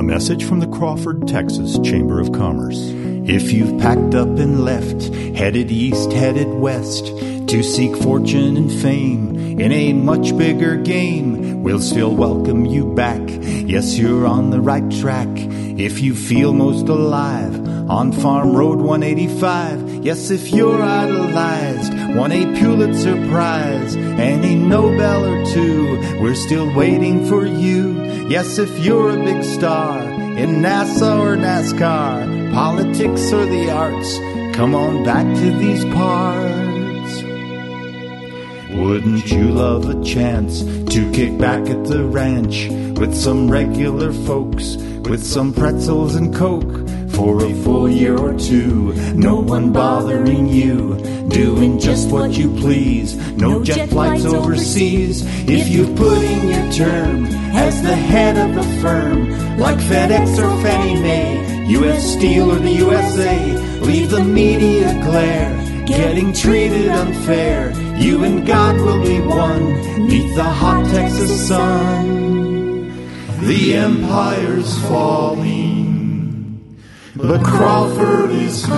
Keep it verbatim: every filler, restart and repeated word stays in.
message from the Crawford, Texas Chamber of Commerce. If you've packed up and left, headed east, headed west, to seek fortune and fame in a much bigger game, we'll still welcome you back. Yes, you're on the right track. If you feel most alive on Farm Road one eighty-five, yes, if you're idolized, won a Pulitzer Prize and a Nobel or two, we're still waiting for you. Yes, if you're a big star in NASA or NASCAR, politics or the arts, come on back to these parts. Wouldn't you love a chance to kick back at the ranch with some regular folks, with some pretzels and Coke for a full year or two? No one bothering you, doing just what you please. No jet flights overseas. If you put in your term as the head of a firm like FedEx or Fannie Mae, U S Steel or the U S A, leave the media glare, getting treated unfair. You and God will be one neath the hot Texas sun. The empire's falling, but Crawford is